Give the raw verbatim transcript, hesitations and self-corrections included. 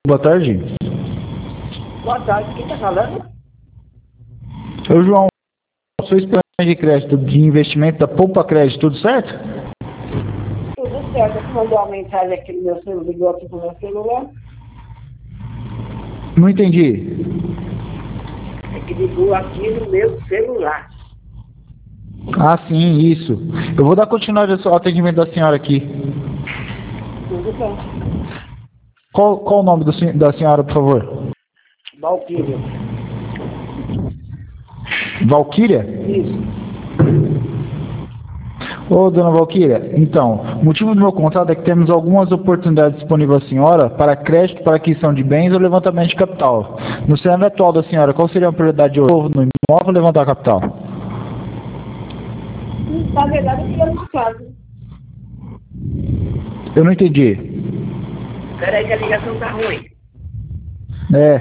Boa tarde. Boa tarde, quem está falando? Eu, João, sou estudante de crédito de investimento da Poupa Crédito, tudo certo? Tudo certo, você mandou uma mensagem aqui no meu celular, ligou aqui pro meu celular. Não entendi. É que ligou aqui no meu celular. Ah, sim, isso. Eu vou dar continuidade ao atendimento da senhora aqui. Tudo bem. Qual, qual o nome do, sen- da senhora, por favor? Valquíria. Valquíria? Isso. Ô, dona Valquíria, então, o motivo do meu contato é que temos algumas oportunidades disponíveis à senhora para crédito, para aquisição de bens ou levantamento de capital. No cenário atual da senhora, qual seria a prioridade hoje? No imóvel ou levantar capital? Na verdade, eu queria uma casa. Eu não entendi. Peraí que a ligação tá ruim. É.